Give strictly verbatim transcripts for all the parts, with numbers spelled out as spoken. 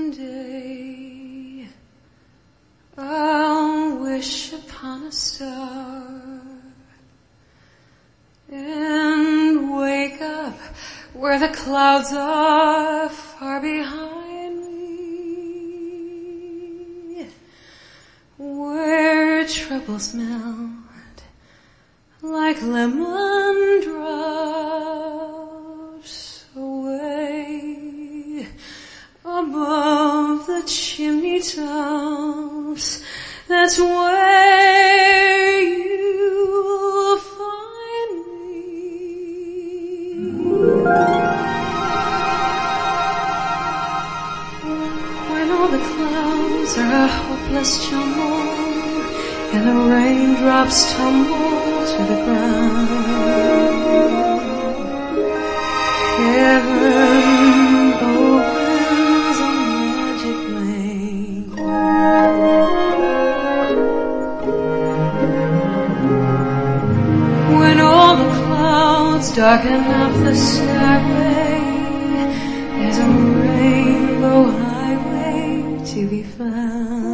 someday I'll wish upon a star and wake up where the clouds are far behind me, where troubles melt like lemon drops away above the chimney tops. That's where you'll find me. When all the clouds are a hopeless jumble and the raindrops tumble to the ground, heaven opens a magic lane. When all the clouds darken up the skyway, there's a rainbow highway to be found.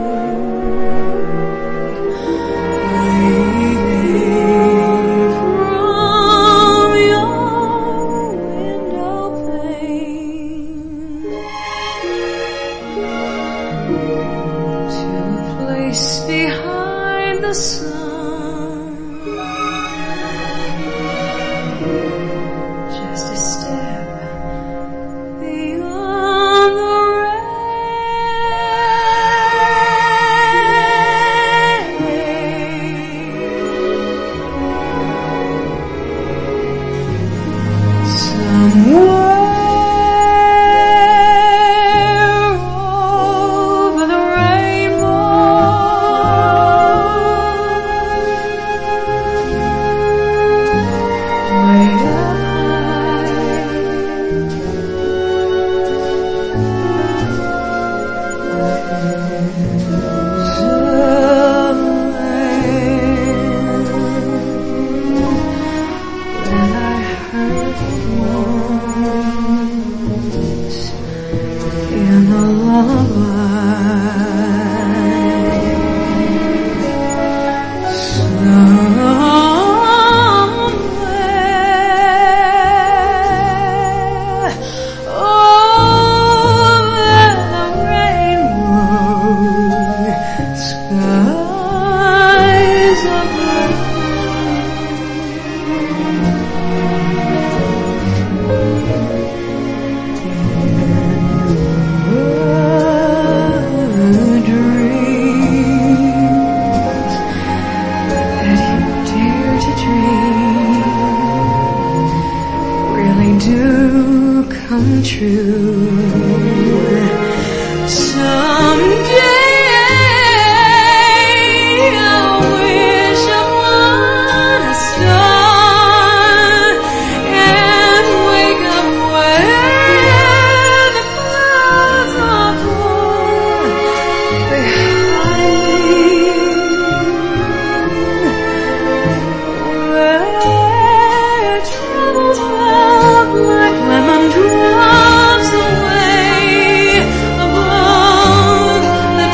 Behind the sun, just a step beyond the rain. Somewhere in the lullaby, somewhere over the rainbow, skies are blue. Do come true someday. I wish upon a star and wake up where the clouds are far behind me, where troubles melt like lemon drops away above the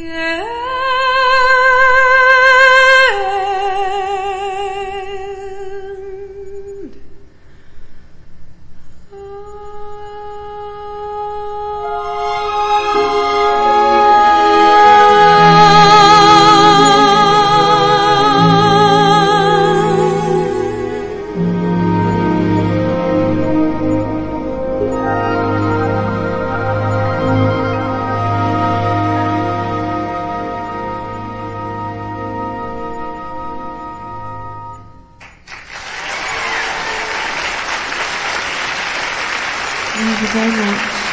Thank you very much.